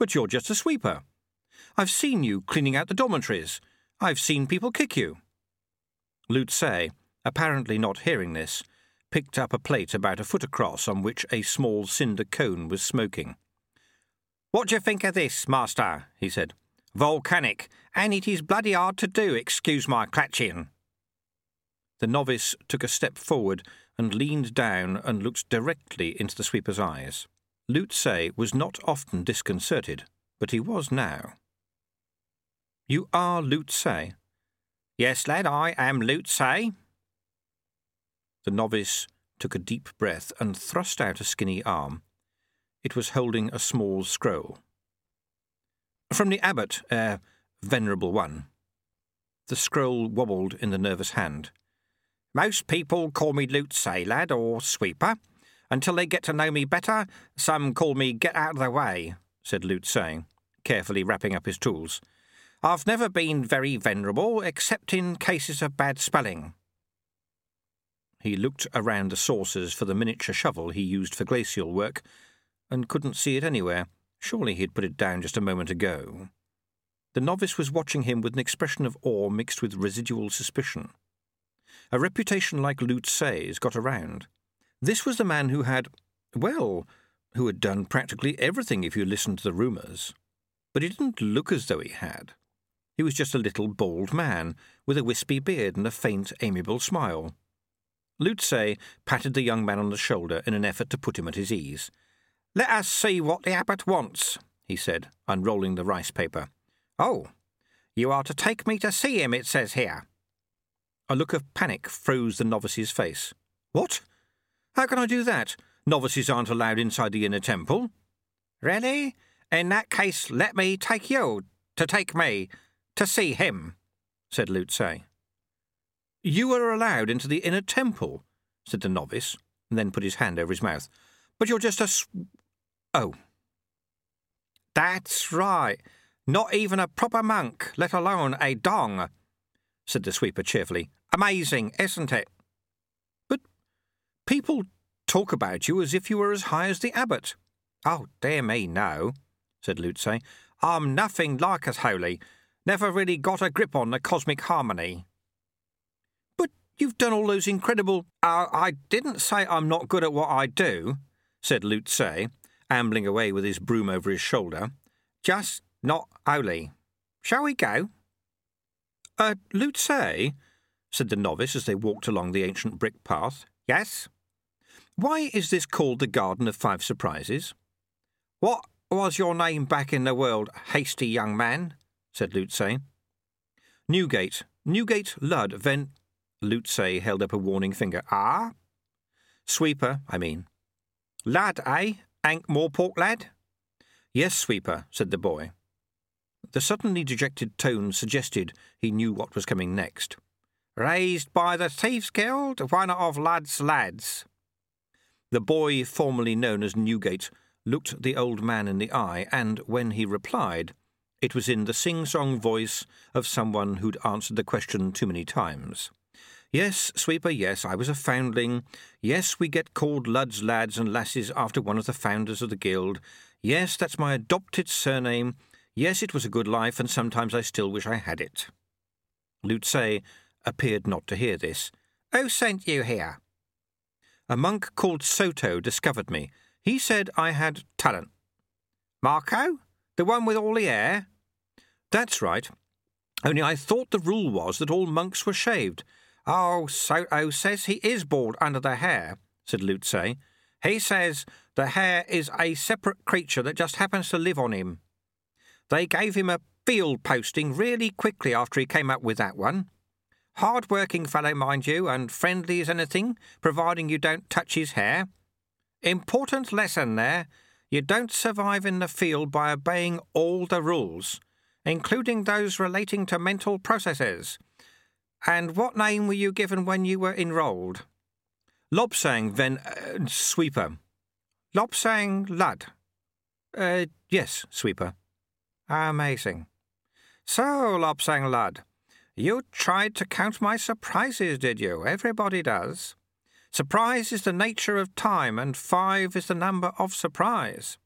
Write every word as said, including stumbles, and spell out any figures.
But you're just a sweeper. I've seen you cleaning out the dormitories. I've seen people kick you. Lute Tse, apparently not hearing this, picked up a plate about a foot across on which a small cinder cone was smoking. "What do you think of this, master?" he said. "Volcanic, and it is bloody hard to do, excuse my clutching." The novice took a step forward and leaned down and looked directly into the sweeper's eyes. Lute Tse was not often disconcerted, but he was now. "You are Lute Tse?" "Yes, lad, I am Lute Tse." The novice took a deep breath and thrust out a skinny arm. It was holding a small scroll. "From the abbot, er, venerable one." The scroll wobbled in the nervous hand. "Most people call me Lute Tse, lad, or sweeper. Until they get to know me better, some call me Get Out of the Way," said Lute Tse, carefully wrapping up his tools. "I've never been very venerable, except in cases of bad spelling." He looked around the saucers for the miniature shovel he used for glacial work, and couldn't see it anywhere. Surely he'd put it down just a moment ago. The novice was watching him with an expression of awe mixed with residual suspicion. A reputation like Lute Tse's got around. This was the man who had, well, who had done practically everything if you listened to the rumours. But he didn't look as though he had. He was just a little bald man, with a wispy beard and a faint, amiable smile. Lute Tse patted the young man on the shoulder in an effort to put him at his ease. "Let us see what the abbot wants," he said, unrolling the rice paper. "Oh, you are to take me to see him, it says here." A look of panic froze the novice's face. "What? How can I do that? Novices aren't allowed inside the inner temple." "Really? In that case, let me take you, to take me, to see him," said Lute Tse. "You are allowed into the inner temple," said the novice, and then put his hand over his mouth. "But you're just a s... Oh." "That's right. Not even a proper monk, let alone a dong," said the sweeper cheerfully. "Amazing, isn't it?" "But people talk about you as if you were as high as the abbot." "Oh, dear me, no," said Lute Tse. "I'm nothing like as holy. Never really got a grip on the cosmic harmony." "But you've done all those incredible—" Uh, I didn't say I'm not good at what I do," said Lute Tse, ambling away with his broom over his shoulder. "Just not holy. Shall we go?" Uh, Lute Tse," said the novice as they walked along the ancient brick path. "Yes?" "Why is this called the Garden of Five Surprises?" "What was your name back in the world, hasty young man?" said Lute Tse. "Newgate. Newgate Lud Ven—" Lute Tse held up a warning finger. "Ah?" "Sweeper, I mean." "Lad, eh? Ankh Morpork lad?" "Yes, sweeper," said the boy. The suddenly dejected tone suggested he knew what was coming next. "Raised by the Thieves' Guild, one of Lud's lads." The boy, formerly known as Newgate, looked the old man in the eye, and when he replied, it was in the sing-song voice of someone who'd answered the question too many times. "Yes, sweeper, yes, I was a foundling. Yes, we get called Lud's lads and lasses after one of the founders of the guild. Yes, that's my adopted surname. Yes, it was a good life, and sometimes I still wish I had it." Lute Tse appeared not to hear this. "Who sent you here?" "A monk called Soto discovered me. He said I had talent." "Marco? The one with all the hair?" "That's right. Only I thought the rule was that all monks were shaved." "Oh, Soto says he is bald under the hair," said Lute Tse. "He says the hair is a separate creature that just happens to live on him. They gave him a field posting really quickly after he came up with that one. Hard-working fellow, mind you, and friendly as anything, providing you don't touch his hair. Important lesson there. You don't survive in the field by obeying all the rules, including those relating to mental processes. And what name were you given when you were enrolled?" "Lobsang Ven... Uh, sweeper." "Lobsang Lud?" Uh, yes, sweeper." "Amazing. So, Lobsang Lud, you tried to count my surprises, did you? Everybody does. Surprise is the nature of time, and five is the number of surprise.